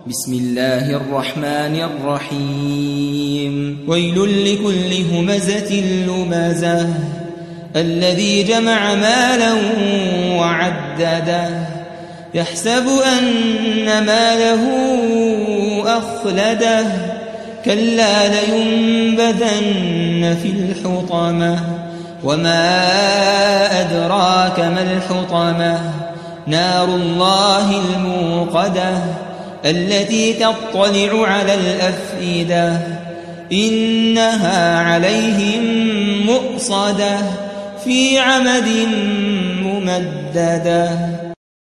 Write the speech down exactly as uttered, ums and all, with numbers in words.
بسم الله الرحمن الرحيم ويل لكل همزة لمزة الذي جمع مالا وعدده يحسب أن ماله أخلده كلا لينبذن في الحطمة وما أدراك ما الحطمة نار الله الموقدة التي تطلع على الأفئدة إنها عليهم مؤصدة في عمد ممددة.